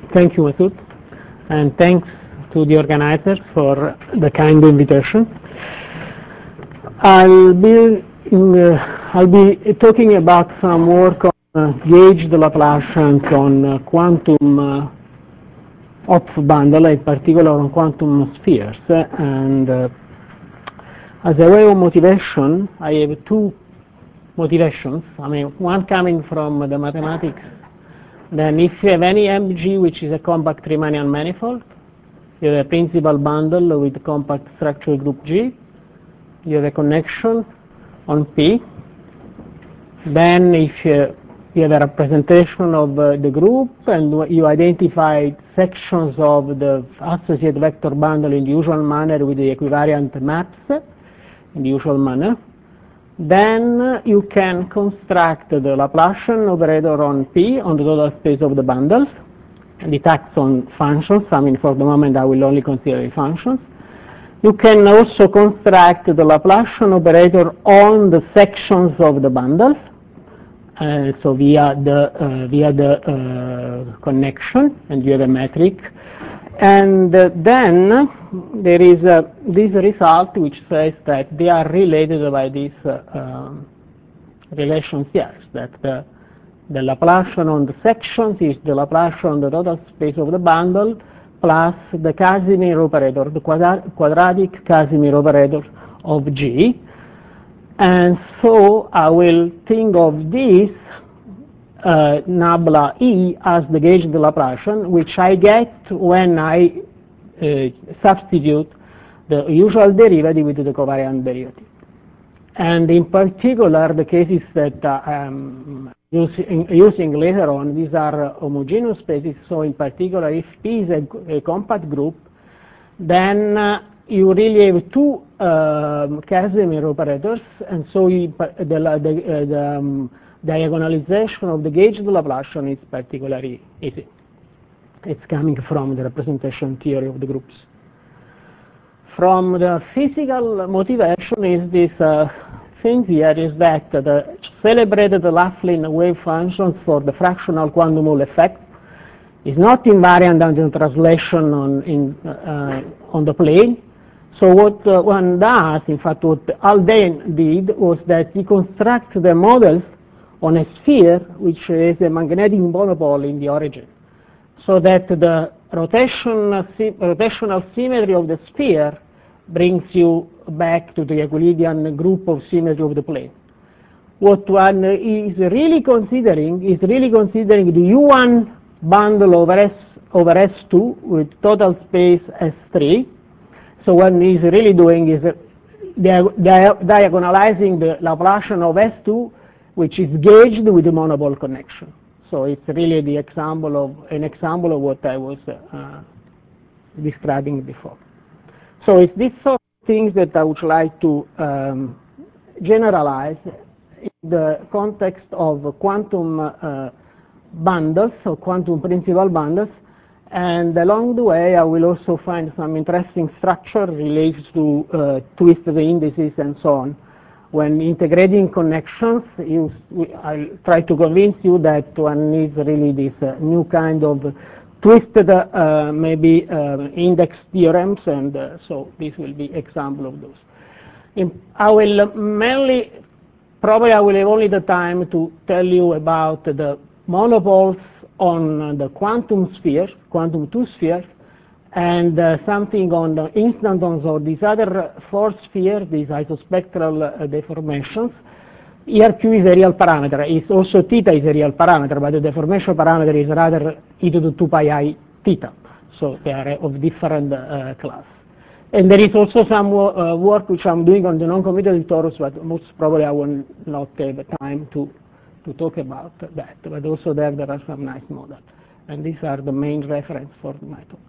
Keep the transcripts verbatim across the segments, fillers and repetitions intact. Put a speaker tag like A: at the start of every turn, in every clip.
A: Thank you, Masood, and thanks to the organizers for the kind invitation. I'll be in, uh, I'll be talking about some work on uh, gauged Laplacians on uh, quantum uh, Hopf bundle, in particular on quantum spheres. And uh, as a way of motivation, I have two motivations. I mean, one coming from the mathematics. Then if you have any M G which is a compact Riemannian manifold, you have a principal bundle with compact structure group G, you have a connection on P. Then if you, you have a representation of uh, the group and you identify sections of the associated vector bundle in the usual manner with the equivariant maps in the usual manner, then you can construct the Laplacian operator on P on the total space of the bundles, and it acts on functions. I mean, for the moment I will only consider the functions. You can also construct the Laplacian operator on the sections of the bundles, uh, so via the uh, via the uh, connection, and you have a metric. And uh, then there is uh, this result which says that they are related by this uh, um, relation here, that the, the Laplacian on the sections is the Laplacian on the total space of the bundle plus the Casimir operator, the quadra quadratic Casimir operator of G. And so I will think of this Uh, nabla E as the gauged Laplacian, which I get when I uh, substitute the usual derivative with the covariant derivative. And in particular, the cases that uh, I'm using, using later on, these are uh, homogeneous spaces. So in particular, if P is a, a compact group, then uh, you really have two um, Casimir operators, and so you, the, the, uh, the um, diagonalization of the gauged Laplacian is particularly easy. It's coming from the representation theory of the groups. From the physical motivation is this uh, thing here is that the celebrated Laughlin wave functions for the fractional quantum Hall effect is not invariant under translation on, in, uh, on the plane. So what uh, one does, in fact what Haldane did, was that he constructs the models on a sphere which has a magnetic monopole in the origin, so that the rotation, rotational symmetry of the sphere brings you back to the Euclidean group of symmetry of the plane. What one is really considering is really considering the U one bundle over S over S two with total space S three. So what one is really doing is diagonalizing the Laplacian of S two, which is gauged with the monopole connection. So it's really the example of an example of what I was uh, describing before. So it's this sort of things that I would like to um, generalize in the context of quantum uh, bundles, or quantum principal bundles, and along the way I will also find some interesting structure related to uh, twisted indices and so on. When integrating connections, you, I'll try to convince you that one needs really this uh, new kind of twisted, uh, maybe uh, index theorems, and uh, so this will be example of those. In, I will mainly, probably I will have only the time to tell you about the monopoles on the quantum sphere, quantum two sphere, and uh, something on the instantons or these other four spheres, these isospectral uh, deformations. Here Q is a real parameter. It's also theta is a real parameter, but the deformation parameter is rather e to the two pi I theta. So they are of different uh, class. And there is also some uh, work which I'm doing on the non-commutative torus, but most probably I will not have time to, to talk about that. But also there, there are some nice models. And these are the main reference for my talk.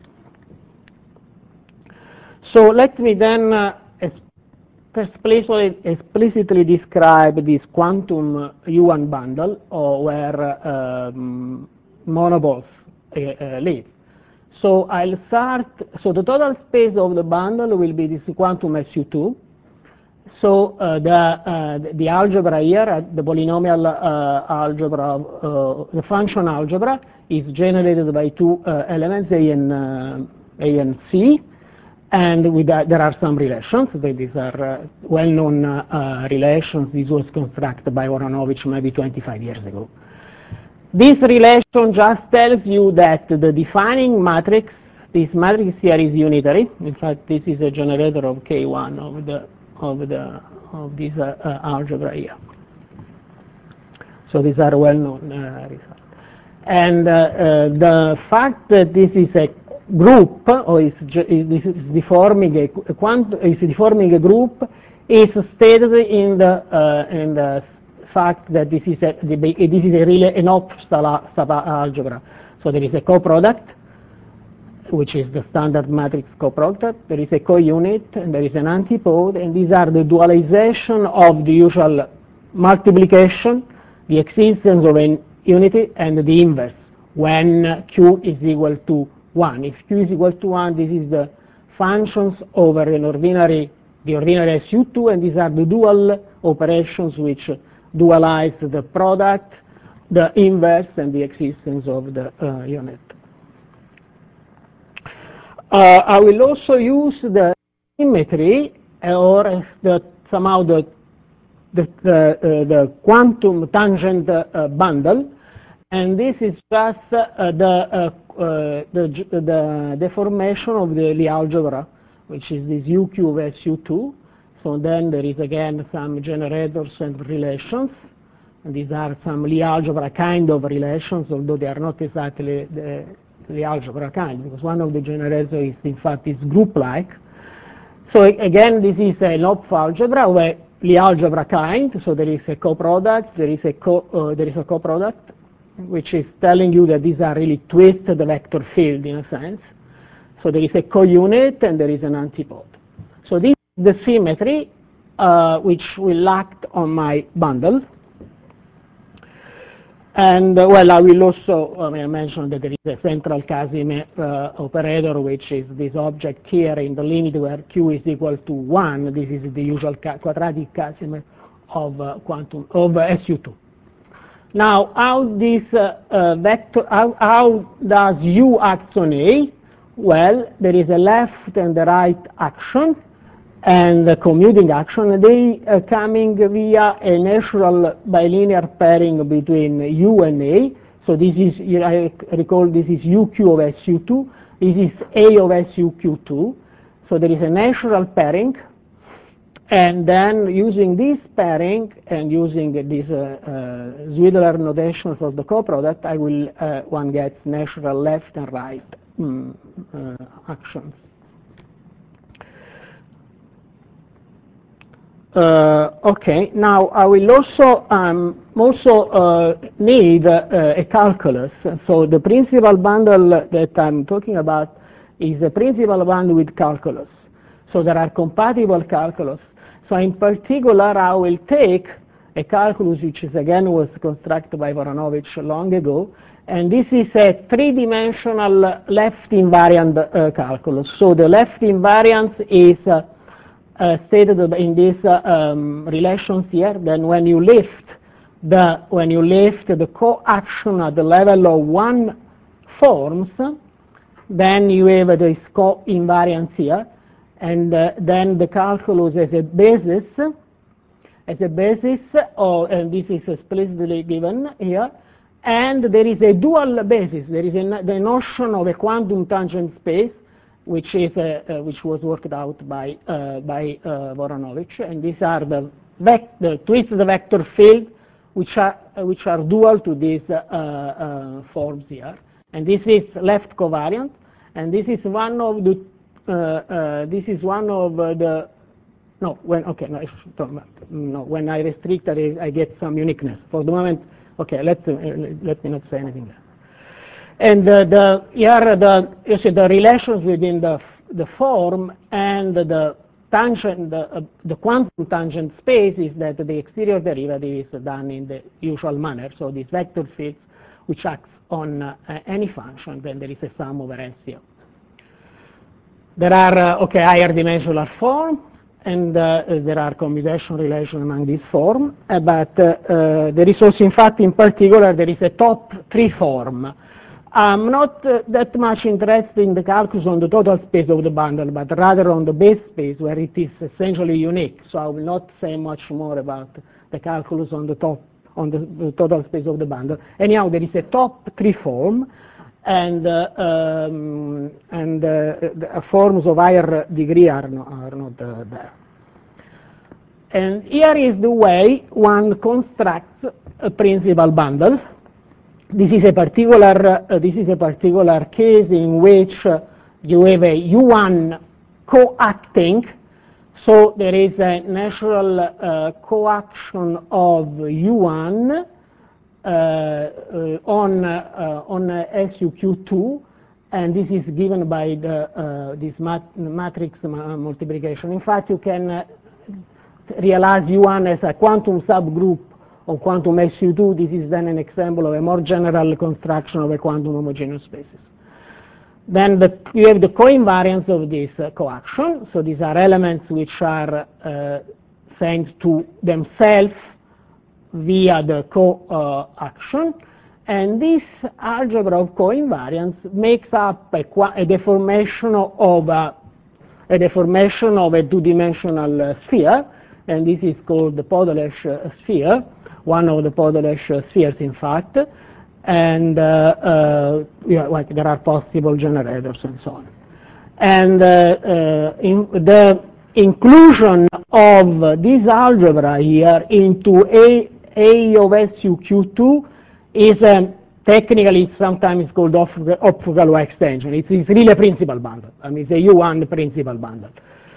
A: So let me then uh, explicitly, explicitly describe this quantum U one bundle, or where uh, um, monopoles uh, uh, live. So I'll start, so the total space of the bundle will be this quantum S U two, So uh, the, uh, the algebra here, uh, the polynomial uh, algebra, uh, the function algebra is generated by two uh, elements, A and, uh, A and C, and with that, there are some relations. These are uh, well-known uh, uh, relations. This was constructed by Voronovich maybe twenty-five years ago. This relation just tells you that the defining matrix, this matrix here is unitary. In fact, this is a generator of K one of the of the of this uh, uh, algebra here. So these are well-known uh, results. And uh, uh, the fact that this is a group, or is, is deforming a quant is deforming a group, is stated in the uh, in the fact that this is a this is a really an off sub-algebra. So there is a coproduct, which is the standard matrix coproduct. There is a co-unit, and there is an antipode, and these are the dualization of the usual multiplication, the existence of a unity, and the inverse when Q is equal to one. If Q is equal to one, this is the functions over an ordinary, the ordinary S U two, and these are the dual operations which dualize the product, the inverse, and the existence of the uh, unit. Uh, I will also use the symmetry, or the, somehow the, the, the, uh, the quantum tangent uh, bundle, and this is just uh, the, uh, uh, the, the deformation of the Lie algebra, which is this U Q of S U two. So then there is again some generators and relations, and these are some Lie algebra kind of relations, although they are not exactly the the algebra kind, because one of the generators is in fact is group-like. So again, this is an Hopf algebra where the algebra kind. So there is a coproduct, there is a co uh, there is a coproduct, which is telling you that these are really twisted vector field in a sense. So there is a co-unit and there is an antipode. So this is the symmetry uh, which will act on my bundle. And uh, well, I will also I, mean, I mentioned that there is a central Casimir uh, operator, which is this object here in the limit where Q is equal to one. This is the usual ca quadratic Casimir of uh, quantum of uh, S U two. Now, how this uh, uh, vector, how, how does U act on A? Well, there is a left and the right action, and the commuting action, they are coming via a natural bilinear pairing between U and A. So this is, I recall, this is U Q of S U two, this is A of S U Q two. So there is a natural pairing, and then using this pairing and using this uh, uh, Zwideler notation for the coproduct, I will, uh, one gets natural left and right mm, uh, actions. Uh, okay, now I will also um, also uh, need uh, a calculus. So the principal bundle that I'm talking about is a principal bundle with calculus. So there are compatible calculus. So in particular, I will take a calculus which is again was constructed by Voronovich long ago, and this is a three-dimensional left invariant uh, calculus. So the left invariance is uh, Uh, stated in these uh, um, relations here. Then when you lift the when you lift the co-action at the level of one forms, then you have this co-invariance here, and uh, then the calculus as a basis as a basis of, and this is explicitly given here, and there is a dual basis. There is a, the notion of a quantum tangent space, which is uh, uh, which was worked out by uh, by uh, Voronovich, and these are the vector twisted vector field, which are uh, which are dual to these uh, uh, forms here, and this is left covariant, and this is one of the uh, uh, this is one of uh, the no when okay no no when I restrict I, I get some uniqueness for the moment. Okay, let's uh, let me not say anything there. And uh, the here the you see the relations within the the form and the tangent the, uh, the quantum tangent space is that the exterior derivative is done in the usual manner. So these vector fields which acts on uh, any function, then there is a sum over S here. There are uh, okay higher dimensional form, and uh, there are commutation relations among these forms, uh, but uh, uh, there is also, in fact, in particular, there is a top three form. I'm not uh, that much interested in the calculus on the total space of the bundle, but rather on the base space, where it is essentially unique. So I will not say much more about the calculus on the top, on the, the total space of the bundle. Anyhow, there is a top three form, and uh, um, and uh, the forms of higher degree are, no, are not uh, there. And here is the way one constructs a principal bundle. This is a particular uh, this is a particular case in which uh, you have a U one coacting. So there is a natural uh, coaction of U one uh, uh, on uh, on uh, S U Q two, and this is given by the uh, this mat matrix multiplication. In fact, you can uh, realize U one as a quantum subgroup of quantum S U two. This is then an example of a more general construction of a quantum homogeneous spaces. Then the, you have the coinvariance of this uh, coaction. So these are elements which are uh, sent to themselves via the coaction. And this algebra of coinvariance makes up a, a deformation of a, a deformation of a two-dimensional uh, sphere, and this is called the Podolesz uh, sphere, one of the Podolesz uh, spheres, in fact. And uh, uh, yeah, like there are possible generators and so on. And uh, uh, in the inclusion of this algebra here into A, A of S U Q two is um, technically sometimes called Hopf-Galois extension. It's, it's really a principal bundle. I mean, it's a U one principal bundle.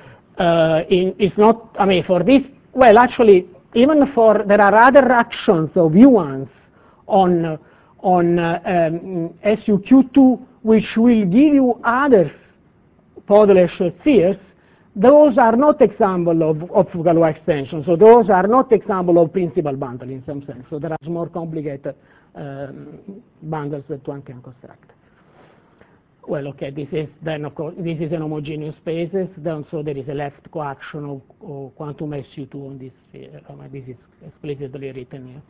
A: Uh, in, it's not, I mean, for this, well, actually, even for, there are other actions of U ones on uh, on uh, um, S U Q two, which will give you other Podolesz spheres. Those are not example of, of Galois extension, so those are not example of principal bundle in some sense. So there are more complicated um, bundles that one can construct. Well, okay, this is then of course this is an homogeneous spaces. Then so there is a left coaction of, of quantum S U two on this sphere. I mean, this is explicitly written here.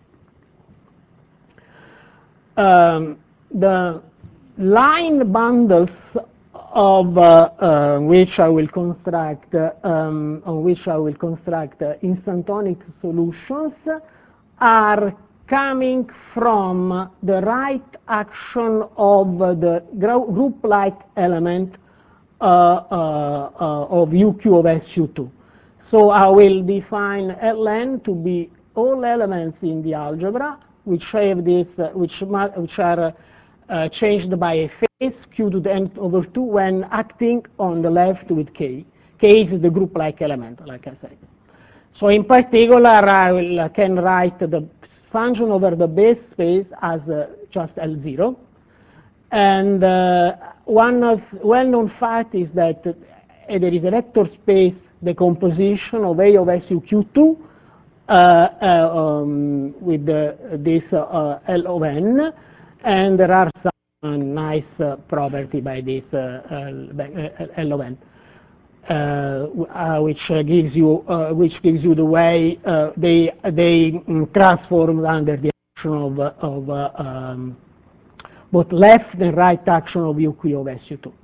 A: Um, the line bundles of uh, uh, which I will construct, uh, um, on which I will construct uh, instantonic solutions are coming from the right action of uh, the group-like element uh, uh, uh, of U Q of S U two. So I will define Ln to be all elements in the algebra which have this, uh, which, which are uh, changed by a phase q to the n over two when acting on the left with k. K is the group-like element, like I said. So in particular, I will, uh, can write the function over the base space as uh, just L zero. And uh, one of well-known fact is that uh, there is a vector space decomposition of A of S U Q two uh, uh, um, with the, this uh, L of n, and there are some uh, nice uh, property by this uh, L of n. Uh, uh, which uh, gives you uh, which gives you the way uh, they they um, transform under the action of uh, of uh, um, both left and right action of U Q of S U two.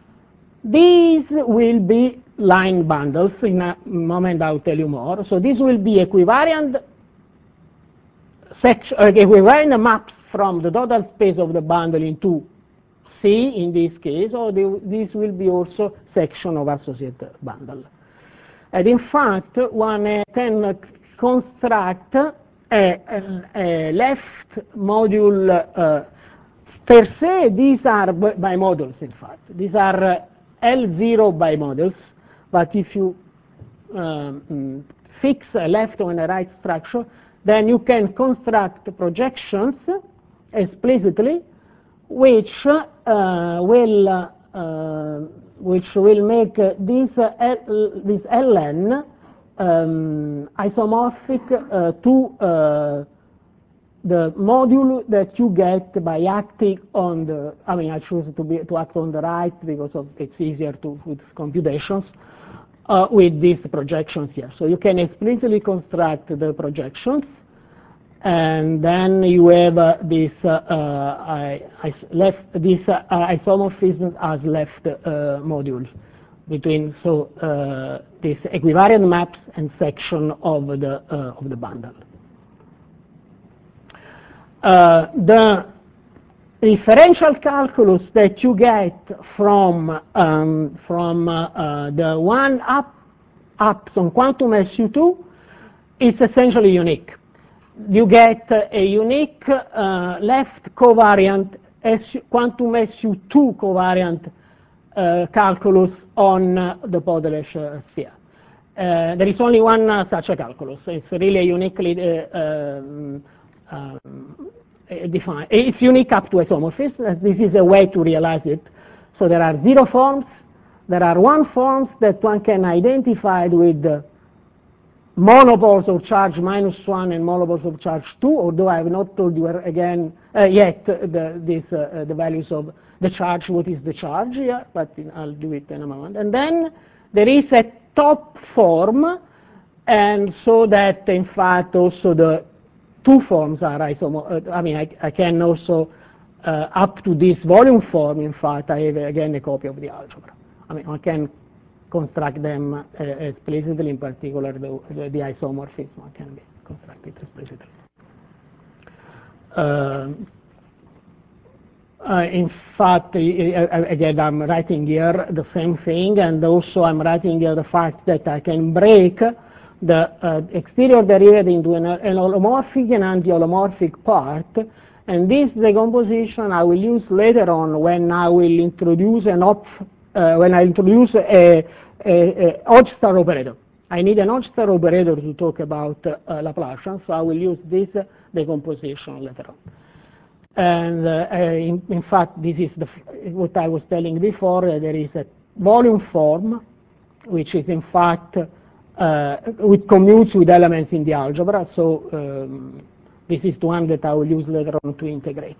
A: These will be line bundles. In a moment I'll tell you more. So this will be equivariant section, uh, equivariant maps from the total space of the bundle into C in this case, or the, this will be also section of associated bundle. And in fact, one uh, can construct a, a, a left module. Uh, per se, these are bimodules, in fact. These are uh, L zero bimodules, but if you um, fix a left and a right structure, then you can construct projections explicitly which uh, will uh, which will make uh, this uh, L, this Ln um, isomorphic uh, to uh, the module that you get by acting on the. I mean, I choose to be to act on the right because of it's easier to with computations. uh, with these projections here. So you can explicitly construct the projections, and then you have uh, this uh, uh, I, I left this uh, isomorphism as left uh, module between so uh, this equivariant maps and section of the uh, of the bundle. Uh, the differential calculus that you get from um, from uh, uh, the one up ups on quantum S U two is essentially unique. You get a unique uh, left covariant S U, quantum S U two covariant uh, calculus on uh, the Podelesh uh, sphere. Uh, there is only one uh, such a calculus. It's really a uniquely uh, um, um, defined. It's unique up to isomorphism. This is a way to realize it. So there are zero forms. There are one forms that one can identify with uh, monopoles of charge minus one and monopoles of charge two, although I have not told you again uh, yet the, this, uh, the values of the charge, what is the charge here, but I'll do it in a moment. And then there is a top form, and so that in fact also the two forms are isomorphic. Uh, I mean, I, I can also, uh, up to this volume form, in fact, I have again a copy of the algebra. I mean, I can construct them uh, explicitly, in particular the, the, the isomorphism can be constructed explicitly. Uh, uh, in fact, uh, again, I'm writing here the same thing, and also I'm writing here the fact that I can break the uh, exterior derivative into an, an holomorphic and anti-holomorphic part, and this decomposition I will use later on when I will introduce an op, uh, when I introduce a A, a Hodge-star operator. I need an Hodge-star operator to talk about uh, Laplacian, so I will use this uh, decomposition later on. And uh, in, in fact, this is the, what I was telling before. Uh, there is a volume form, which is in fact uh, which commutes with elements in the algebra. So um, this is the one that I will use later on to integrate.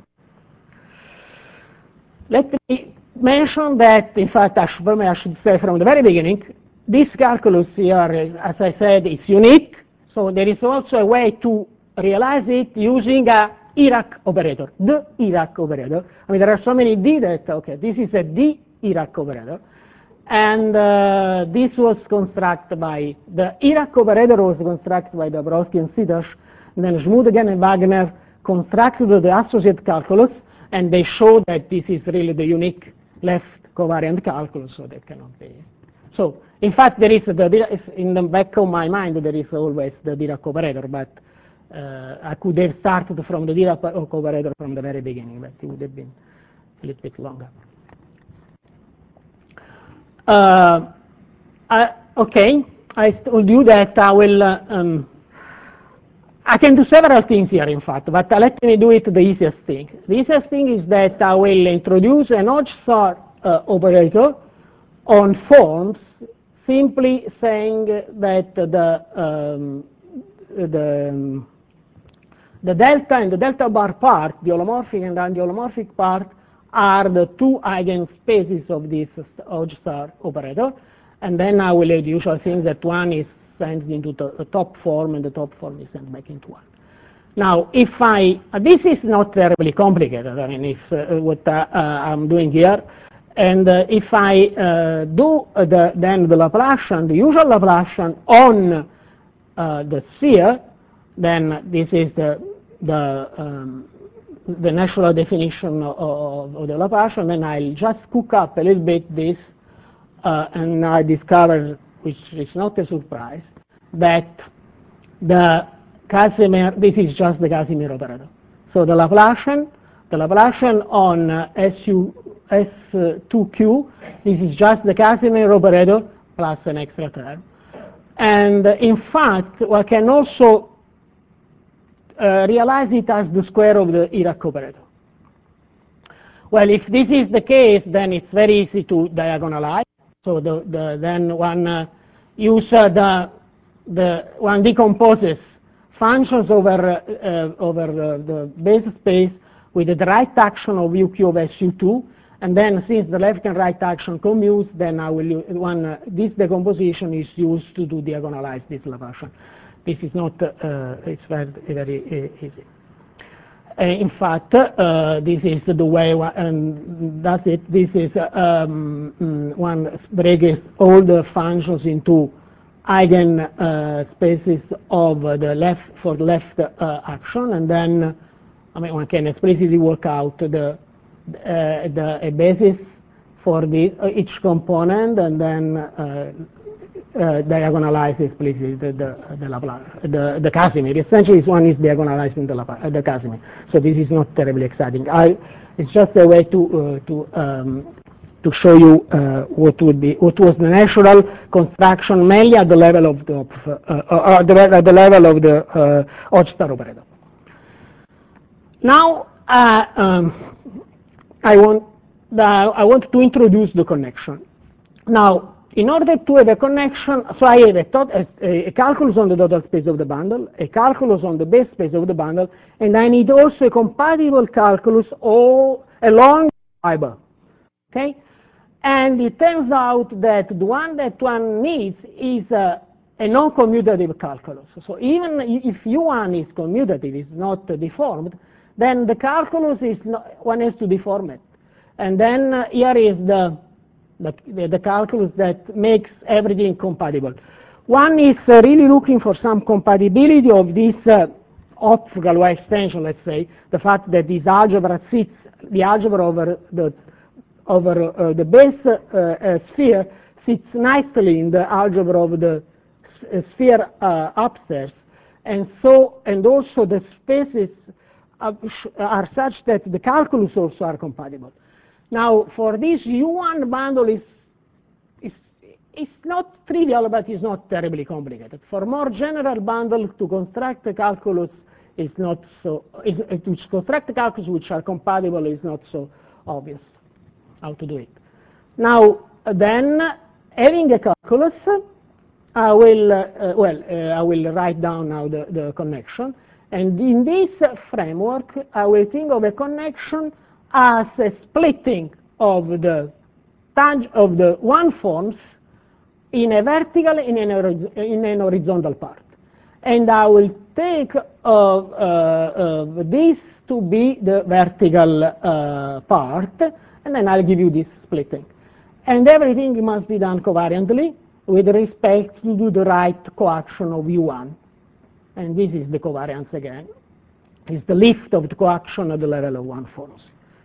A: Let me mention that, in fact, I should, I should say from the very beginning, this calculus here, as I said, is unique. So there is also a way to realize it using a Dirac operator, the Dirac operator. I mean, there are so many D that, okay, this is a D Dirac operator. And uh, this was constructed by, the Dirac operator was constructed by Dabrowski and Sitosh. Then Schmudegen and Wagner constructed the associate calculus, and they show that this is really the unique left covariant calculus, so that cannot be. So, in fact, there is the, in the back of my mind, there is always the Dirac operator, but uh, I could have started from the Dirac operator from the very beginning, but it would have been a little bit longer. Uh, I, okay, I told you that I will, uh, um, I can do several things here, in fact, but uh, let me do it the easiest thing. The easiest thing is that I will introduce an Hodge-star uh, operator on forms, simply saying that the um, the um, the delta and the delta bar part, the holomorphic and anti-holomorphic part, are the two eigenspaces of this Hodge-star operator, and then I will add the usual thing that one is sent into the top form and the top form is sent back into one. Now, if I, uh, this is not terribly complicated, I mean, if uh, what uh, uh, I'm doing here, and uh, if I uh, do uh, the, then the Laplacian, the usual Laplacian on uh, the sphere, then this is the, the, um, the natural definition of, of the Laplacian, then I'll just cook up a little bit this, uh, and I discovered, which is not a surprise, that the Casimir, this is just the Casimir operator. So the Laplacian, the Laplacian on uh, S U, S two Q, this is just the Casimir operator plus an extra term. And uh, in fact, one can also uh, realize it as the square of the Dirac operator. Well, if this is the case, then it's very easy to diagonalize. So the, the, then one uh, use uh, the, the, one decomposes functions over, uh, over the, the base space with the right action of U Q of S U two, And then since the left and right action commutes, then I will one uh, this decomposition is used to do diagonalize this Laplacian. This is not uh, it's very very uh, easy. Uh, in fact, uh, this is the way, and that's it. This is um, one breaks all the functions into eigen uh, spaces of the left for the left uh, action, and then I mean one can explicitly work out the uh, the a basis for the uh, each component, and then uh, uh, diagonalize explicitly the the the, Laplace, the the Casimir. Essentially, one is diagonalizing the Laplace, uh, the Casimir. So this is not terribly exciting. I, it's just a way to uh, to um, to show you uh, what would be what was the natural construction mainly at the level of the uh, uh, the, at the level of the uh, Hodge-Star operator. Now uh, um, I want the, I want to introduce the connection. Now, in order to have a connection, so I have a, tot, a, a calculus on the total space of the bundle, a calculus on the base space of the bundle, and I need also a compatible calculus all along the fiber. Okay. And it turns out that the one that one needs is a, a non-commutative calculus. So even if U one is commutative, is not deformed, then the calculus is not, one has to deform it. And then uh, here is the, the, the calculus that makes everything compatible. One is uh, really looking for some compatibility of this uh, optical Y extension, let's say, the fact that this algebra sits, the algebra over the over uh, the base uh, uh, sphere sits nicely in the algebra of the uh, sphere uh, upstairs, and so and also the spaces uh, are such that the calculus also are compatible. Now, for this U one bundle is is it's not trivial, but it's not terribly complicated. For more general bundle, to construct a calculus is not so is, to construct a calculus which are compatible is not so obvious how to do it. Now, then, having a calculus, I will, uh, well, uh, I will write down now the, the connection. And in this framework, I will think of a connection as a splitting of the tang of the one forms in a vertical in an, in an horizontal part. And I will take uh, uh, uh, this to be the vertical uh, part, and then I'll give you this splitting. And everything must be done covariantly with respect to do the right coaction of U one. And this is the covariance again. It's the lift of the coaction at the level of one forms.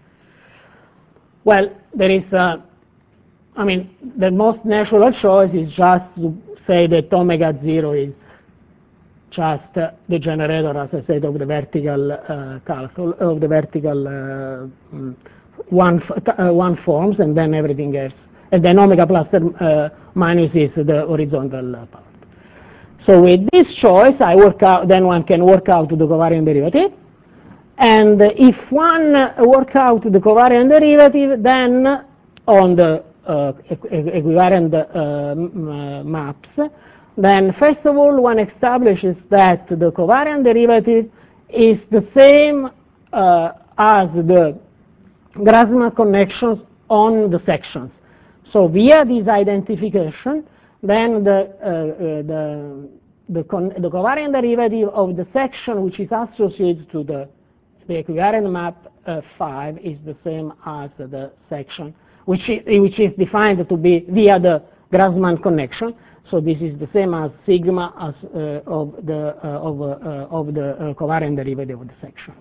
A: Well, there is, uh, I mean, the most natural choice is just to say that omega zero is just uh, the generator, as I said, of the vertical uh, calcul of the vertical uh, mm, one uh, one forms, and then everything else, and then omega plus uh, minus is the horizontal uh, part. So with this choice, I work out. Then one can work out the covariant derivative, and if one work out the covariant derivative, then on the uh, equivariant uh, maps, then first of all, one establishes that the covariant derivative is the same uh, as the Grassmann connections on the sections. So via this identification, then the, uh, uh, the, the, con the covariant derivative of the section which is associated to the, the equivariant map uh, five is the same as the section, which is, which is defined to be via the Grassmann connection. So this is the same as sigma as, uh, of the, uh, of, uh, of the uh, covariant derivative of the section.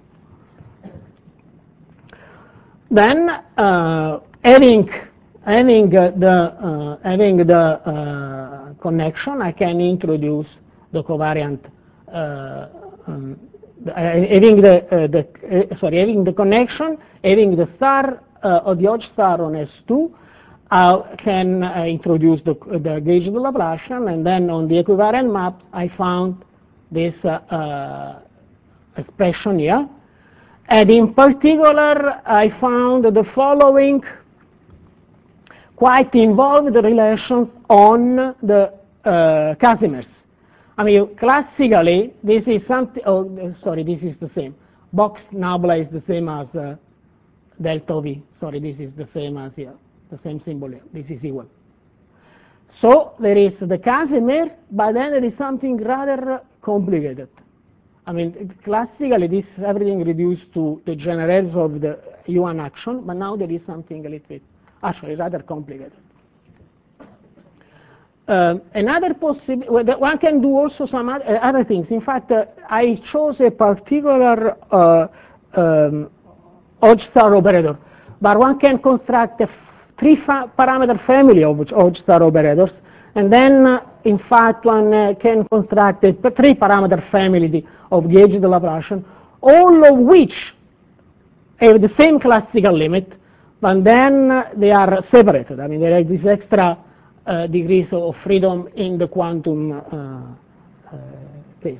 A: Then, uh, having having uh, the uh, having the uh, connection, I can introduce the covariant. Uh, um, the, uh, having the, uh, the uh, sorry, having the connection, having the star uh, or the Hodge star on S two, I can uh, introduce the, the gauge of the Laplacian, and then on the equivariant map, I found this uh, uh, expression here. And in particular, I found the following quite involved relations on the uh, Casimirs. I mean, classically, this is something, oh, sorry, this is the same. Box nabla is the same as uh, delta of E. Sorry, this is the same as here, the same symbol here. This is equal. So there is the Casimir, but then there is something rather complicated. I mean, classically, this everything reduced to the generals of the Yuan action, but now there is something a little bit, actually, rather complicated. Uh, another possibility, well, one can do also some other, uh, other things. In fact, uh, I chose a particular uh, um, Hodge-Star operator, but one can construct a three fa parameter family of Hodge-Star operators, and then, uh, in fact, one uh, can construct a three parameter family of gauge de Laplacian, all of which have the same classical limit, but then uh, they are separated. I mean, there is this extra uh, degrees of freedom in the quantum uh, uh, case.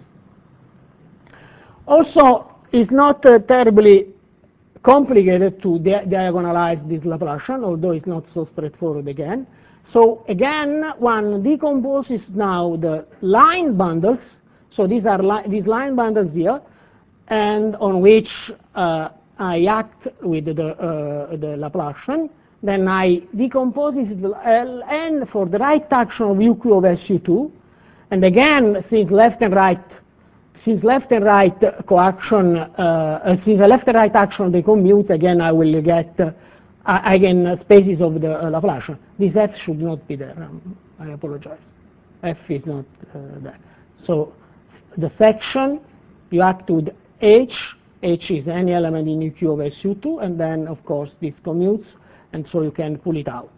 A: Also, it's not uh, terribly complicated to di diagonalize this Laplacian, although it's not so straightforward again. So again, one decomposes now the line bundles. So these are li these line bundles here, and on which uh, I act with the, uh, the Laplacian. Then I decompose the L N for the right action of U Q of S U two. And again, since left and right, since left and right coaction, uh, since the left and right action they commute, again I will get uh, again spaces of the uh, Laplacian. This F should not be there. Um, I apologize. F is not uh, there. So the section you act with H. H is any element in U Q of S U two, and then of course this commutes, and so you can pull it out.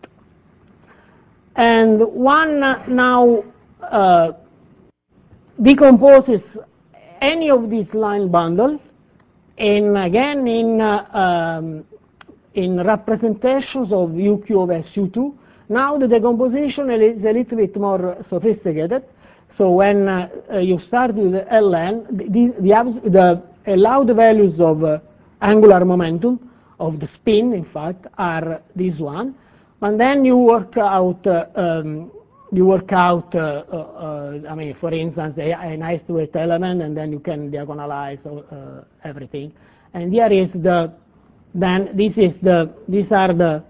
A: And one uh, now uh, decomposes any of these line bundles, and again in uh, um, in representations of U Q of S U two. Now the decomposition is a little bit more sophisticated. So when uh, uh, you start with the L N, the, the, the allowed values of uh, angular momentum of the spin, in fact, are this one. And then you work out, uh, um, you work out, uh, uh, uh, I mean, for instance, a, a nice weight element, and then you can diagonalize uh, everything. And here is the, then this is the, these are the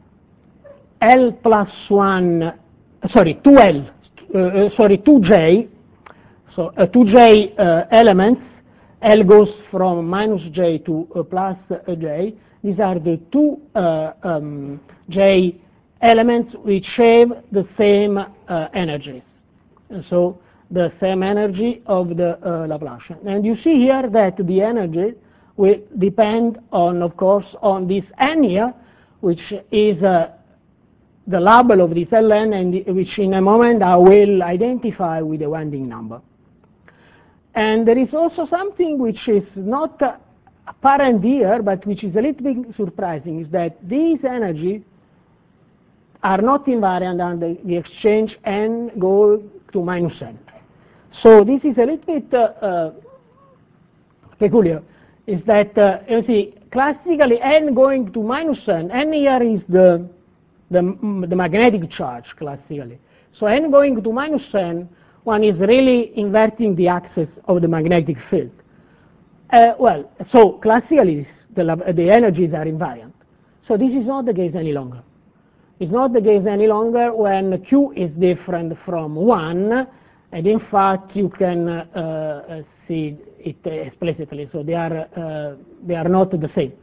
A: L plus one, sorry, two L. Uh, sorry, two J, so uh, two J uh, elements, L goes from minus J to uh, plus uh, J. These are the two uh, um, J elements which have the same uh, energies. And so the same energy of the uh, Laplacian. And you see here that the energy will depend on, of course, on this N here, which is uh, the label of this L N, and which in a moment I will identify with a winding number. And there is also something which is not uh, apparent here, but which is a little bit surprising, is that these energies are not invariant under the exchange N go to minus N. So this is a little bit uh, uh, peculiar, is that, uh, you see, classically N going to minus N, N here is the The, the magnetic charge, classically. So N going to minus N, one is really inverting the axis of the magnetic field. Uh, well, so classically, the, the energies are invariant. So this is not the case any longer. It's not the case any longer when Q is different from one, and in fact, you can uh, see it explicitly. So they are, uh, they are not the same.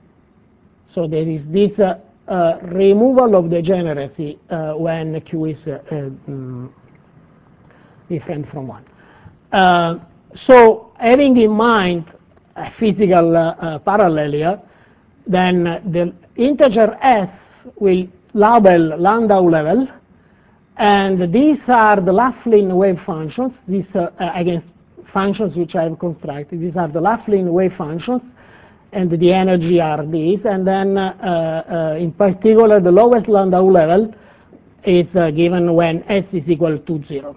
A: So there is this uh, Uh, removal of degeneracy uh, when Q is uh, um, different from one. Uh, so having in mind a physical uh, uh, parallel here, then the integer S will label Landau level, and these are the Laughlin wave functions, these uh, against functions which I have constructed. These are the Laughlin wave functions, and the energy are these, and then uh, uh, in particular the lowest Landau level is uh, given when S is equal to zero.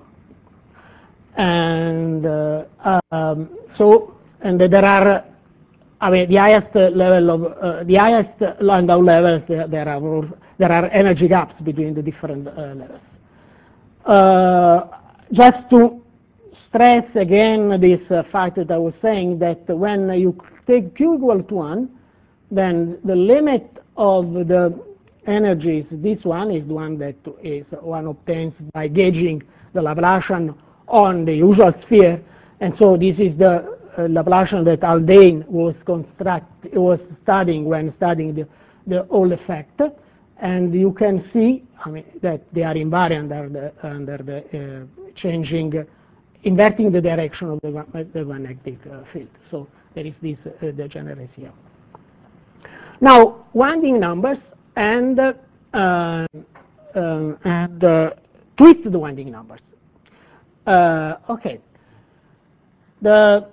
A: And uh, um, so, and there are, I mean, the highest level of, uh, the highest Landau levels, there, there are more, there are energy gaps between the different uh, levels. Uh, just to stress again this uh, fact that I was saying, that when you take Q equal to one, then the limit of the energies, this one is the one that is one obtains by gauging the Laplacian on the usual sphere, and so this is the uh, Laplacian that Haldane was construct was studying when studying the, the Hall effect, and you can see, I mean, that they are invariant under the, under the uh, changing, uh, inverting the direction of the, the magnetic uh, field. So there is this uh, degeneracy here. Now, winding numbers and uh, uh, and uh, twisted winding numbers. Uh, okay. The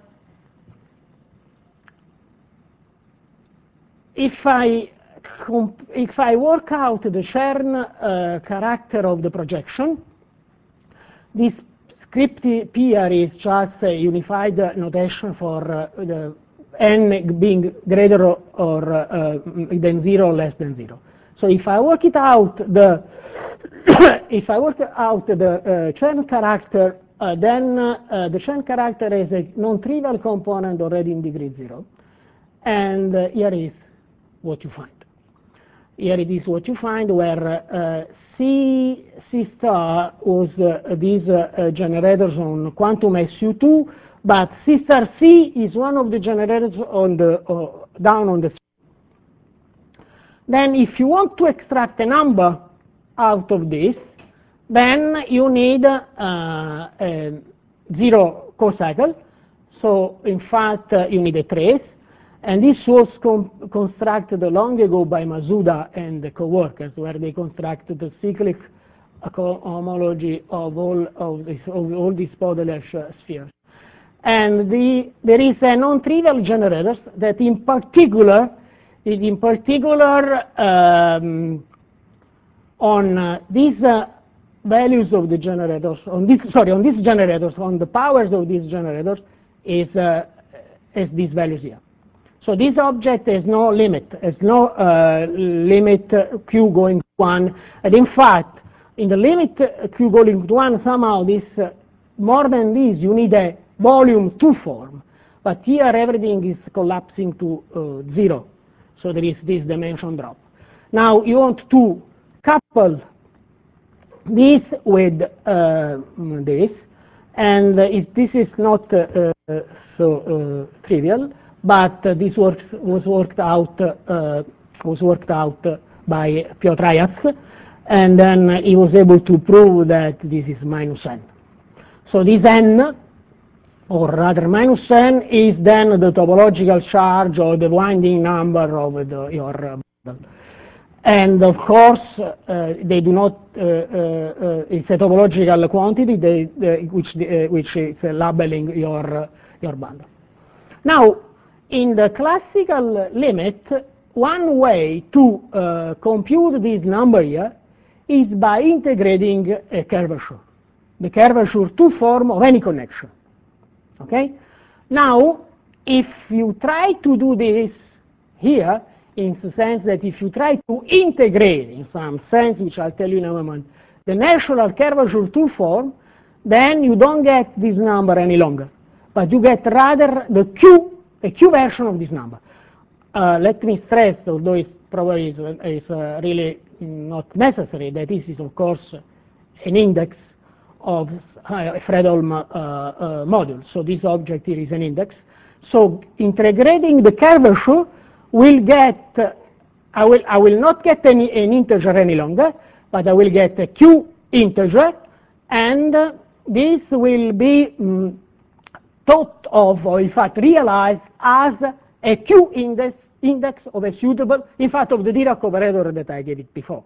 A: if I if I work out the Chern uh, character of the projection, this script here is just a unified notation for uh, the n being greater or, or uh, than zero or less than zero. So if I work it out, the if I work out the uh, Chern character, uh, then uh, the Chern character is a non-trivial component already in degree zero, and uh, here is what you find. Here it is what you find, where uh, C C star was uh, these uh, generators on quantum S U two, but C star C is one of the generators on the uh, down on the. Then if you want to extract a number out of this, then you need uh, a zero co-cycle. So in fact, uh, you need a trace. And this was constructed long ago by Masuda and the co-workers, where they constructed the cyclic homology of all of, this, of all these Podolak uh, spheres. And the, there is a non-trivial generator that, in particular, is in particular um, on uh, these uh, values of the generators, on this sorry, on these generators, on the powers of these generators, is uh, is these values here. So this object has no limit, has no uh, limit uh, q going to one, and in fact, in the limit uh, q going to one, somehow this uh, more than this, you need a volume two form, but here everything is collapsing to uh, zero. So there is this dimension drop. Now you want to couple this with uh, this, and uh, if this is not uh, uh, so uh, trivial, but uh, this works, was worked out uh, was worked out uh, by Piotr Ajacz, and then uh, he was able to prove that this is minus n. So this n, or rather minus n, is then the topological charge or the winding number of the, your bundle. And of course, uh, they do not, uh, uh, uh, it's a topological quantity they, they, which, uh, which is uh, labeling your, uh, your bundle. Now, in the classical limit, one way to uh, compute this number here is by integrating a curvature, the curvature two form of any connection. Okay? Now, if you try to do this here, in the sense that if you try to integrate, in some sense, which I'll tell you in a moment, the natural curvature two form, then you don't get this number any longer, but you get rather the Q, a Q version of this number. Uh, let me stress, although it probably is, is uh, really not necessary, that this is, of course, an index of uh, Fredholm uh, uh, module. So this object here is an index. So integrating the curvature will get, uh, I will I will not get any an integer any longer, but I will get a Q integer, and uh, this will be um, thought of, or in fact realized as a Q index index of a suitable, in fact, of the Dirac operator that I gave it before.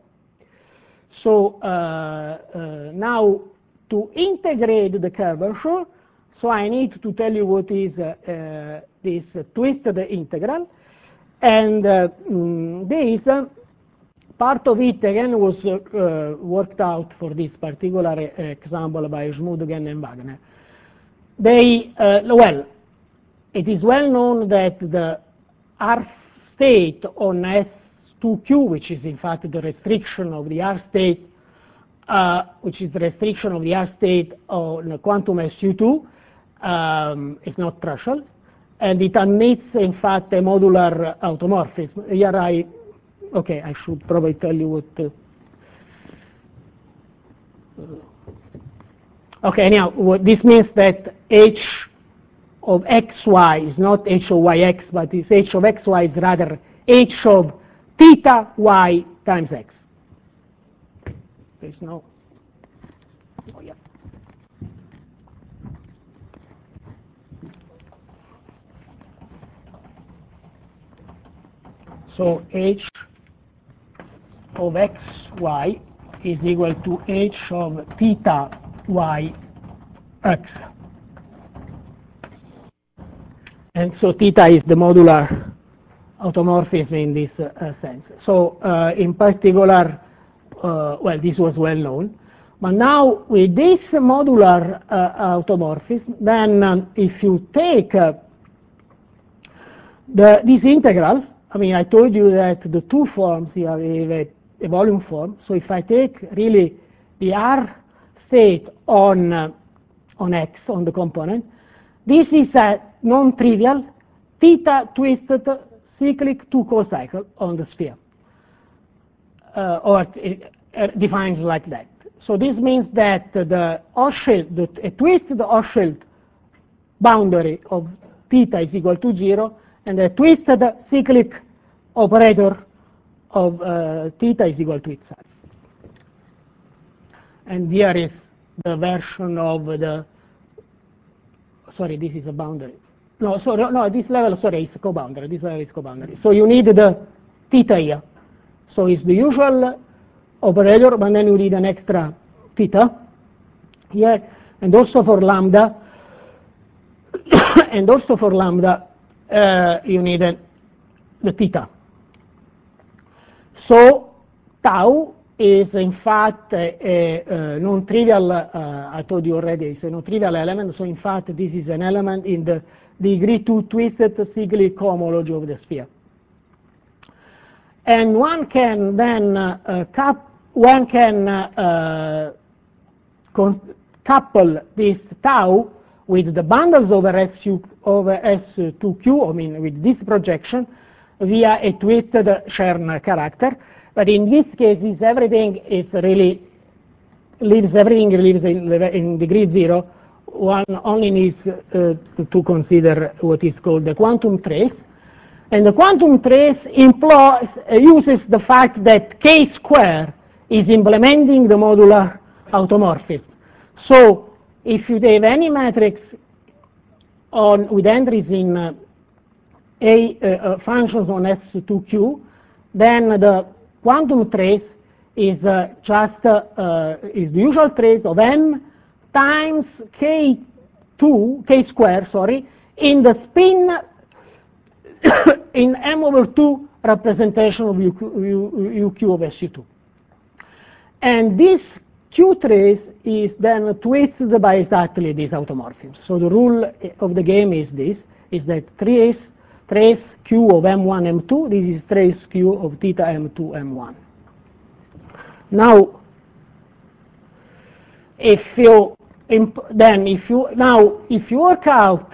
A: So uh, uh, now, to integrate the curvature, so I need to tell you what is uh, uh, this uh, twisted integral, and uh, mm, this uh, part of it again was uh, uh, worked out for this particular uh, example by Schmudgen and Wagner. They uh, well, it is well known that the R state on S two Q, which is in fact the restriction of the R state, uh, which is the restriction of the R state on quantum S U two, um, is not threshold. and it admits, in fact, a modular automorphism. Here I, okay, I should probably tell you what. Uh, okay, anyhow, what this means that H of xy is not H of yx, but is H of xy is rather H of theta y times x. There's no. Oh, yeah. So H of xy is equal to H of theta y x. And so theta is the modular automorphism in this uh, sense. So uh, in particular, uh, well, this was well known. But now with this modular uh, automorphism, then um, if you take uh, the, this integral, I mean, I told you that the two forms here have a, a volume form. So if I take really the R state on, uh, on X, on the component, this is a non-trivial theta twisted cyclic two co-cycle on the sphere, uh, or uh, defined like that. So this means that the Hochschild, the, a twisted Hochschild boundary of theta is equal to zero, and a twisted cyclic operator of uh, theta is equal to itself. And here is the version of the, sorry, this is a boundary. No, sorry, no, this level, sorry, is co-boundary. This level is co-boundary. So you need the theta here. So it's the usual operator, but then you need an extra theta here, and also for lambda, and also for lambda, uh, you need a, the theta. So tau is in fact a, a, a non-trivial, uh, I told you already, it's a non-trivial element, so in fact this is an element in the degree two twisted cyclic cohomology of the sphere. And one can then uh, uh, cap one can uh, uh, couple this tau with the bundles over S two, over S two Q, I mean with this projection, via a twisted Chern character. But in this case, everything is really leaves everything lives in, in degree zero. One only needs uh, to, to consider what is called the quantum trace, and the quantum trace employs uh, uses the fact that k square is implementing the modular automorphism. So if you have any matrix on with entries in uh, a uh, uh, functions on S two Q, then the quantum trace is uh, just uh, uh, is the usual trace of m times k two k square, sorry, in the spin in m over two representation of U Q, U, U Q of S U two. And this Q trace is then twisted by exactly this automorphism. So the rule of the game is this, is that trace, trace Q of M one, M two, this is trace Q of theta M two, M one. Now, if you, then if you, now, if you work out,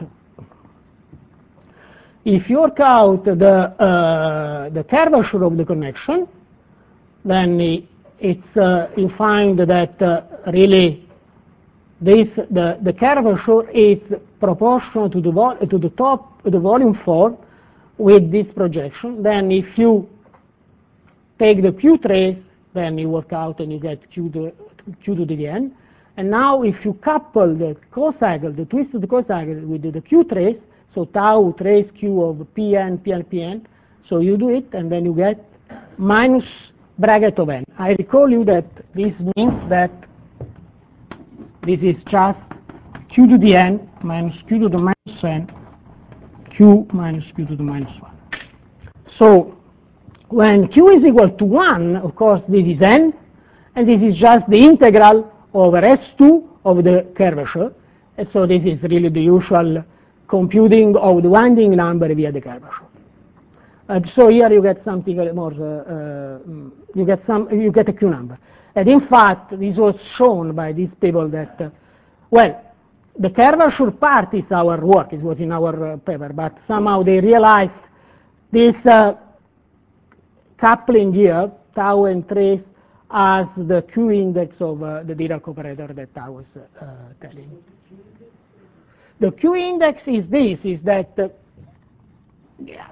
A: if you work out the, uh, the curvature of the connection, then it's, uh, you find that uh, really this, the, the curvature is proportional to the, vol to the top, the volume form with this projection. Then if you take the Q trace, then you work out and you get Q to, Q to the n. And now if you couple the co-cycle, the twisted co-cycle with the, the Q trace, so tau trace Q of Pn, Pn, Pn, so you do it and then you get minus bracket of n. I recall you that this means that this is just Q to the n minus Q to the minus n, Q minus Q to the minus one. So when Q is equal to one, of course this is n, and this is just the integral over S two of the curvature, and so this is really the usual computing of the winding number via the curvature. And so here you get something more, uh, uh, you get some, you get a Q number. And in fact, this was shown by these people that, uh, well, the curvature part is our work, it was in our uh, paper, but somehow they realized this uh, coupling here, tau and trace, as the Q index of uh, the Dirac operator that I was uh, telling you. The Q index is this, is that, uh, yeah.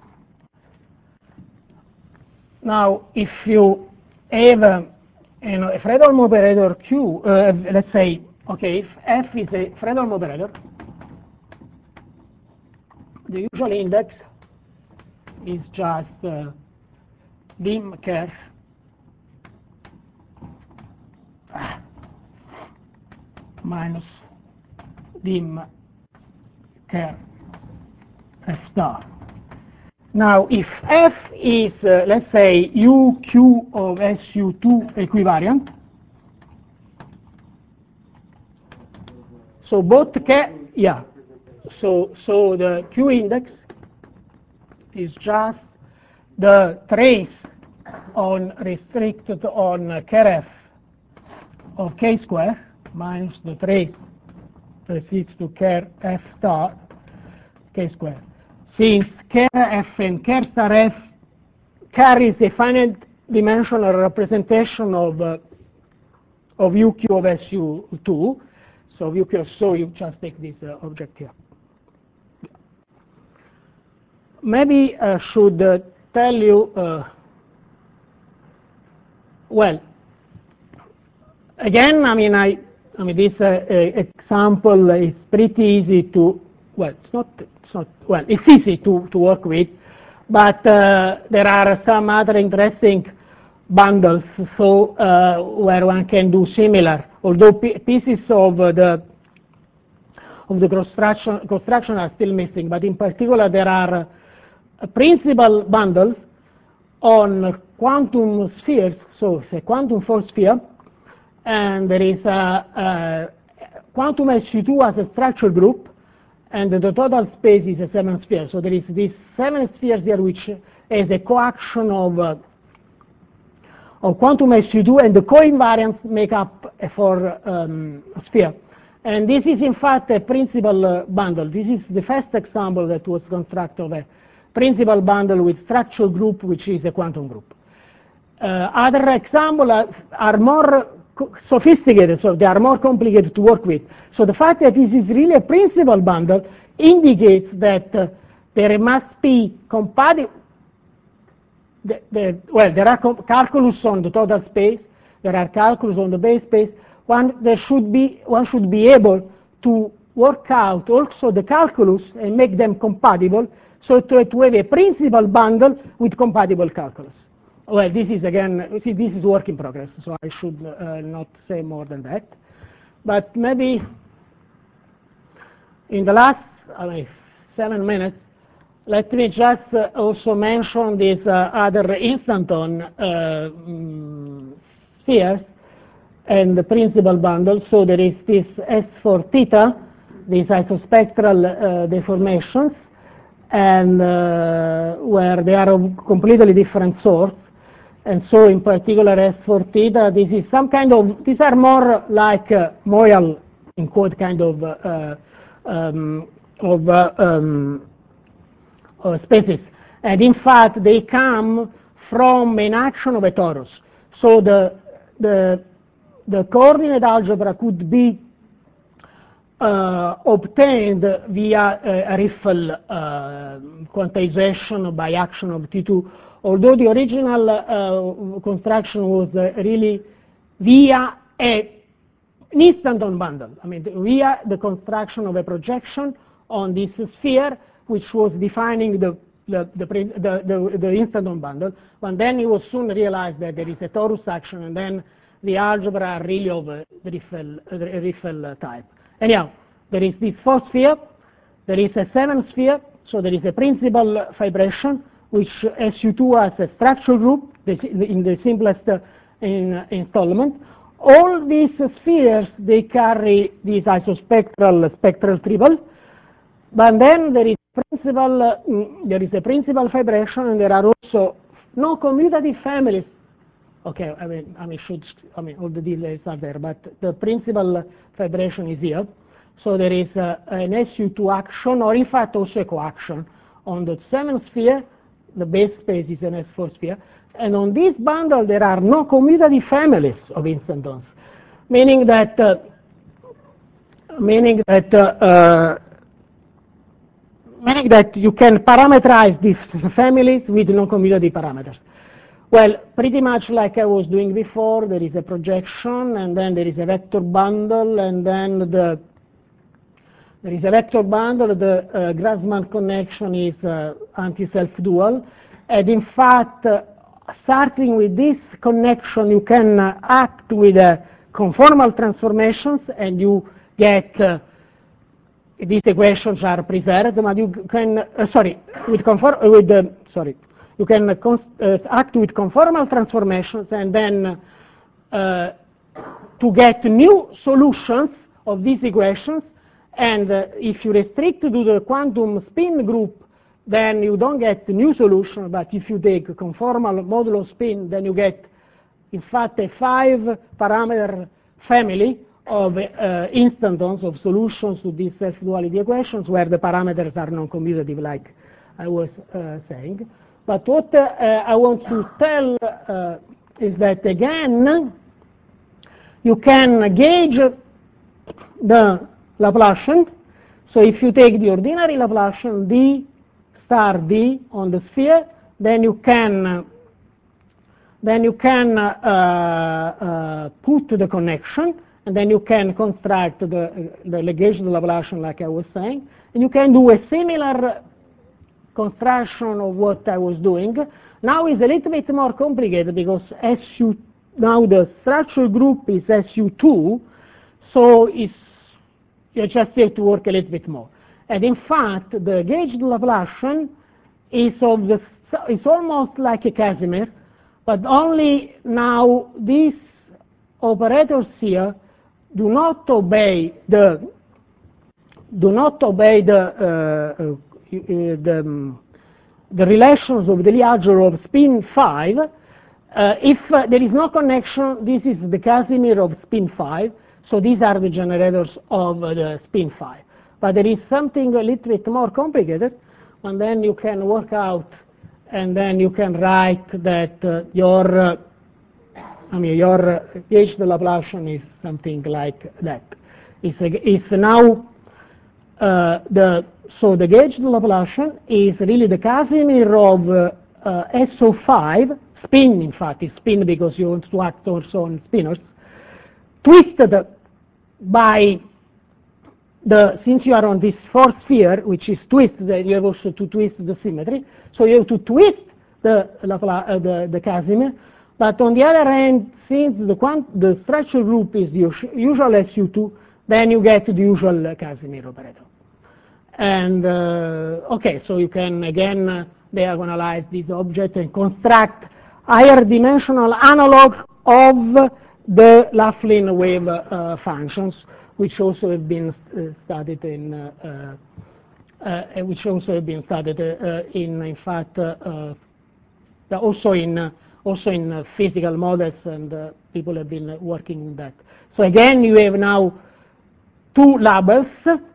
A: Now, if you have uh, you know, a Fredholm operator Q, uh, let's say, okay, if F is a Fredholm operator, the usual index is just uh, dim kerf minus dim kerf F star. Now, if F is, uh, let's say, U Q of S U two equivariant, so both K, yeah, so, so the Q index is just the trace on restricted on uh, kerf of K square minus the trace restricted to ker F star K square. Since ker F and ker star F carries a finite dimensional representation of uh, of U Q of S U two, so U Q, so you just take this uh, object here. Maybe I uh, should uh, tell you, uh, well, again, I mean, I, I mean, this uh, example is pretty easy to, well, it's not, it's not, well, it's easy to, to work with, but uh, there are some other interesting bundles, so uh, where one can do similar, although pieces of uh, the of the construction, construction are still missing, but in particular there are uh, principal bundles on quantum spheres, so it's a quantum four sphere, and there is a, a quantum S U two as a structure group, and the total space is a seven sphere. So there is these seven spheres here, which is a coaction of uh, of quantum S U two, and the co-invariants make up a four um, sphere. And this is in fact a principal uh, bundle. This is the first example that was constructed of a principal bundle with structural group, which is a quantum group. Uh, other examples are, are more sophisticated, so they are more complicated to work with. So the fact that this is really a principal bundle indicates that uh, there must be compatible, the, the, well, there are calculus on the total space, there are calculus on the base space. One, there should be, one should be able to work out also the calculus and make them compatible, so to, to have a principal bundle with compatible calculus. Well, this is again, see, this is work in progress, so I should uh, not say more than that. But maybe in the last, I mean, seven minutes, let me just uh, also mention these uh, other instanton uh, mm, spheres and the principal bundle. So there is this S for theta, these isospectral uh, deformations, and uh, where they are of completely different sorts. And so in particular S for theta, this is some kind of, these are more like uh, Moyal, in quote, kind of, uh, um, of uh, um, uh, spaces. And in fact, they come from an action of a torus. So the, the, the coordinate algebra could be uh, obtained via a Riffel uh, quantization by action of T two. Although the original uh, construction was uh, really via a, an instanton bundle, I mean, via the construction of a projection on this sphere, which was defining the the the, the, the, the instanton bundle. But then it was soon realized that there is a torus action, and then the algebra are really of a Riffel, a Riffel type. Anyhow, there is this four sphere, there is a seven sphere, so there is a principal vibration, which S U two as a structure group in the simplest uh, in, uh, installment. All these uh, spheres, they carry this isospectral spectral triple, but then there is principal, uh, mm, there is a principal vibration, and there are also no commutative families. Okay, I mean, I mean, should, I mean, all the delays are there, but the principal vibration is here. So there is uh, an S U two action, or in fact also a coaction. On the seventh sphere, the base space is an S four sphere, and on this bundle there are no commutative families of instantons, meaning that uh, meaning that uh, uh, meaning that you can parameterize these families with non-commutative parameters. Well, pretty much like I was doing before, there is a projection, and then there is a vector bundle, and then the there is a vector bundle. The uh, Grassmann connection is uh, anti-self dual, and in fact, uh, starting with this connection, you can uh, act with uh, conformal transformations, and you get uh, these equations are preserved, but you can uh, sorry with conform with uh, sorry you can uh, uh, act with conformal transformations, and then uh, to get new solutions of these equations. And uh, if you restrict to the quantum spin group, then you don't get the new solution. But if you take a conformal modulo spin, then you get, in fact, a five-parameter family of uh, instantons of solutions to these self-duality equations, where the parameters are non-commutative, like I was uh, saying. But what uh, I want to tell uh, is that, again, you can gauge the Laplacian. So if you take the ordinary Laplacian d star d on the sphere, then you can uh, then you can uh, uh, put the connection, and then you can construct the the ligation Laplacian, like I was saying, and you can do a similar construction of what I was doing. Now it's a little bit more complicated because S U now the structure group is S U two, so it's you just have to work a little bit more. And in fact, the gauged Laplacian is of the it's almost like a Casimir, but only now these operators here do not obey the do not obey the uh, uh, the, um, the relations of the Lie algebra of spin five. Uh, if uh, there is no connection, this is the Casimir of spin five. So these are the generators of uh, the spin five. But there is something a little bit more complicated, and then you can work out, and then you can write that uh, your, uh, I mean, your uh, gauged Laplacian is something like that. It's, a, it's now uh, the so the gauged Laplacian is really the Casimir of uh, uh, S O five spin. In fact, it's spin because you want to act also on spinors, twisted by the, since you are on this fourth sphere, which is twisted, you have also to twist the symmetry. So you have to twist the, uh, the, the Casimir. But on the other hand, since the, quant the structure group is the usual S U two, then you get the usual uh, Casimir operator. And, uh, okay, so you can, again, uh, diagonalize this object and construct higher dimensional analog of the Laughlin wave uh, functions, which also have been uh, studied in, uh, uh, uh, which also have been studied uh, in, in fact, uh, uh, also in uh, also in uh, physical models, and uh, people have been working on that. So again, you have now two labels,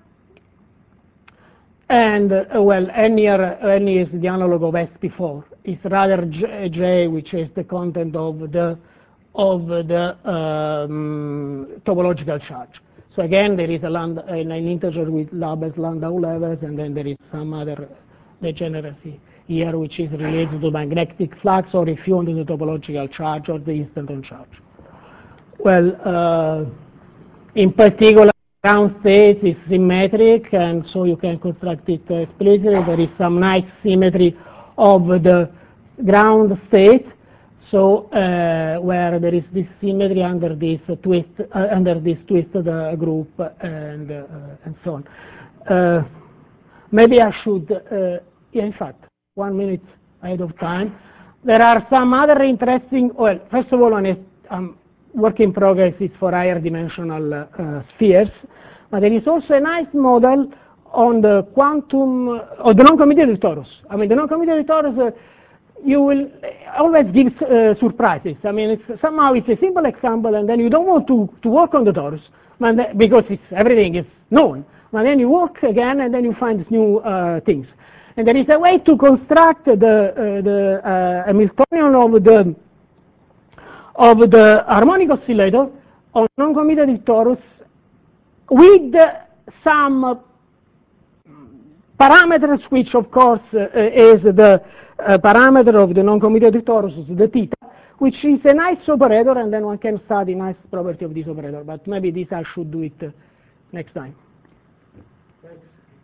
A: and uh, well, N here, N is the analog of S P four. It's rather J, J, which is the content of the of the um, topological charge. So again, there is a lambda, an integer with labels lambda levels, and then there is some other degeneracy here, which is related to magnetic flux, or if you want the topological charge or the instanton charge. Well, uh, in particular, ground state is symmetric, and so you can construct it explicitly. There is some nice symmetry of the ground state. So uh, where there is this symmetry under this uh, twist, uh, under this twisted uh, group, and uh, and so on. Uh, maybe I should, uh, yeah, in fact, one minute ahead of time. There are some other interesting. Well, first of all, on a um, work in progress is for higher dimensional uh, uh, spheres, but there is also a nice model on the quantum or the non-commutative torus. I mean, the non-commutative torus. Uh, you will always give uh, surprises. I mean, it's, somehow it's a simple example, and then you don't want to, to work on the torus, but then, because it's, everything is known. But then you work again, and then you find new uh, things. And there is a way to construct the, uh, the uh, Hamiltonian of the of the harmonic oscillator on non-commutative torus with some parameters, which of course uh, is the uh, parameter of the non-commutative torus, the theta, which is a nice operator, and then one can study nice property of this operator. But maybe this I should do it uh, next time.
B: Thanks.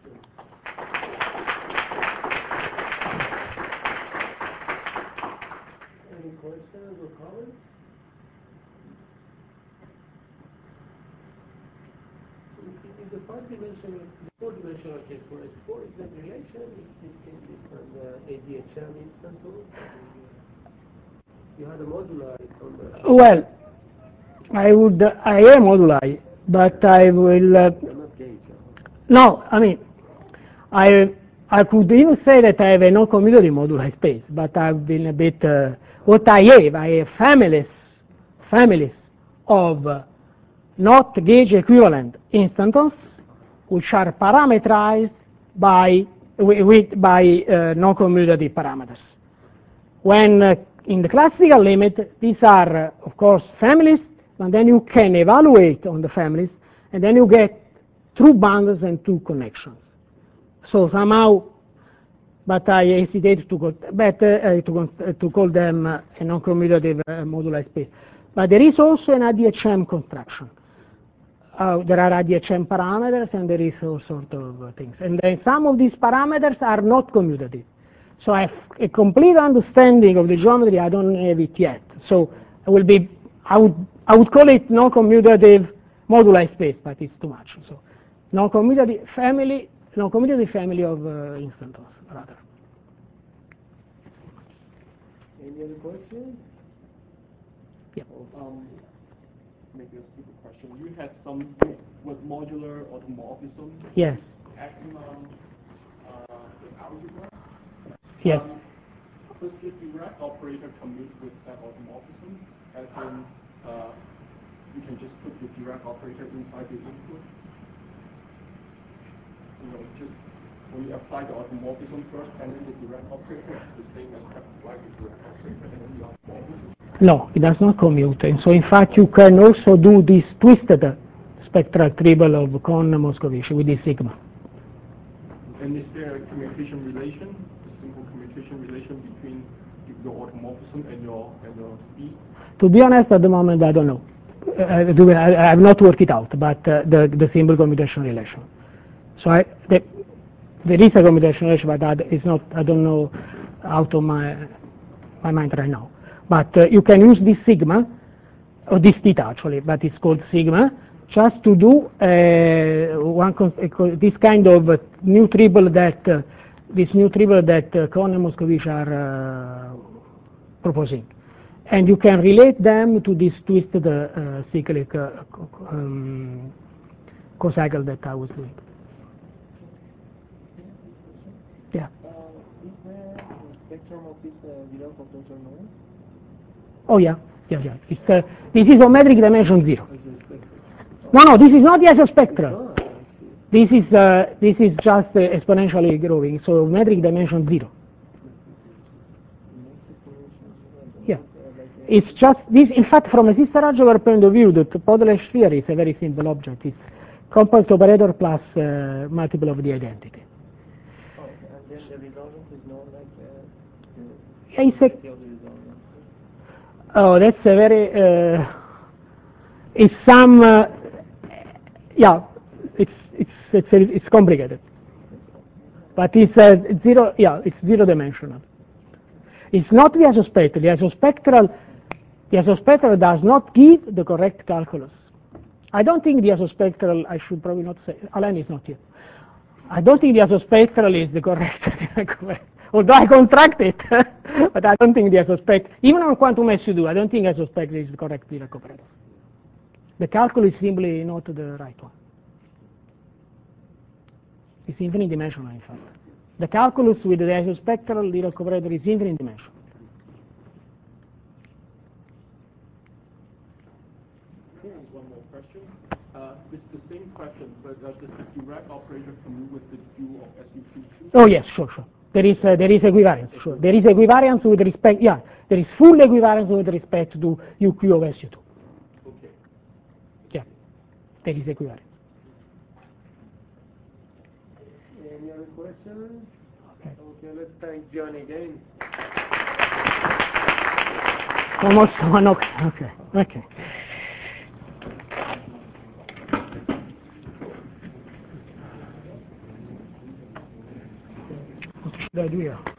B: Any questions or comments? In the five-dimensional, four-dimensional case, for a four-exam relation, it's in the A D H M instance. You had a moduli on the...
A: Well, I would, uh, I am moduli, but I will... Uh,
B: not gauge.
A: no, I mean, I I could even say that I have a non-commutative moduli space, but I've been a bit... Uh, what I have, I have families, families of uh, not gauge equivalent instantons, which are parameterized by, with, by uh, non-commutative parameters. When uh, in the classical limit, these are, uh, of course, families, and then you can evaluate on the families, and then you get true bundles and two connections. So somehow, but I hesitate to call, better, uh, to, uh, to call them uh, a non-commutative uh, moduli space. But there is also an A D H M construction. Uh, there are A D H M parameters, and there is all sorts of uh, things. And then some of these parameters are not commutative. So I have a complete understanding of the geometry. I don't have it yet. So I will be, I would, I would call it non-commutative moduli space, but it's too much. So non-commutative family, non-commutative family of uh, instantons, rather.
B: Any other questions?
A: Yeah.
C: Um, maybe a stupid question. You had some with modular automorphism.
A: Yes.
C: Acting on uh, the algebra.
A: Yes.
C: Um, does the Dirac operator commute with that automorphism? As in, uh, you can just put the Dirac operator inside the input. You know, just when you apply the automorphism first, and then the Dirac operator is the same as apply the Dirac operator, and then the automorphism.
A: No, it does not commute. And so, in fact, you can also do this twisted spectral tribble of Kohn-Moscovici with this sigma.
C: And is there a commutation relation, a simple commutation relation between your automorphism and your and your speed?
A: To be honest, at the moment, I don't know. I, do, I, I have not worked it out, but uh, the the simple commutation relation. So I, the, there is a commutation relation, but that is not. I don't know out of my my mind right now. But uh, you can use this sigma, or this theta actually, but it's called sigma, just to do uh, one uh, this kind of uh, new tribble that uh, this new tribble that uh, Kohn and Moscovici are uh, proposing, and you can relate them to this twisted uh, cyclic uh, um, co-cycle that I was doing. Yeah.
D: Uh, is there a spectrum of this uh, Dirac operator known?
A: Oh yeah, yeah, yeah. It's, uh, this is geometric dimension zero. No, no, this is not the isospectral. This is uh, this is just uh, exponentially growing, so metric dimension zero. Yeah, it's just this. In fact, from a sister algebra point of view, the Podolak sphere is a very simple object. It's compact operator plus uh, multiple of the identity.
D: Oh, and then the resolvent is known like uh, the
A: Yeah, it's a,
D: of the resolvent.
A: oh, that's a very. Uh, it's some. Uh, yeah, it's it's it's it's complicated, but it's uh, zero. Yeah, it's zero dimensional. It's not the isospectral. The isospectral, the isospectral does not give the correct calculus. I don't think the isospectral. I should probably not say. Alain is not here. I don't think the isospectral is the correct. Although I contract it, but I don't think the isospectral. Even on quantum S U do, I don't think isospectral is the correct Dirac operator. The calculus is simply not the right one. It's infinite dimensional, in fact. The calculus with the isospectral Dirac operator is infinite dimensional.
C: One more question. Uh, it's the same question, but uh, does the Dirac operator commute with the Q of S U Q too?
A: Oh yes, sure, sure. There is uh, there is equivariance. Sure, there is equivariance with respect. Yeah, there is full equivariance with respect to U Q of S U two.
C: Okay.
A: Yeah, there is equivariance.
B: Any other questions?
A: Okay.
B: Okay, let's thank John again.
A: Almost one. Okay. Okay. Okay. What should I do here?